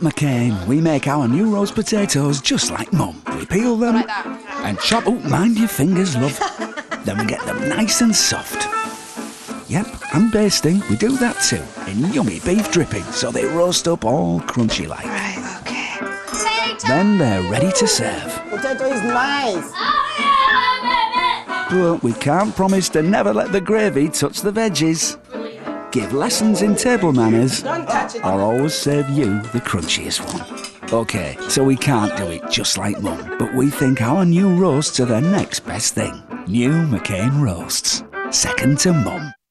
McCain, we make our new roast potatoes just like Mum. We peel them Like that. and chop. Oh, mind your fingers, love. Then we get them nice and soft. Yep, and basting, we do that too, in yummy beef dripping, so they roast up all crunchy like. Right, okay. Then they're ready to serve. Potato is nice. But we can't promise to never let the gravy touch the veggies. Give lessons in table manners, Don't touch it. or always save you the crunchiest one. OK, so we can't do it just like Mum, but we think our new roasts are the next best thing. New McCain roasts. Second to Mum.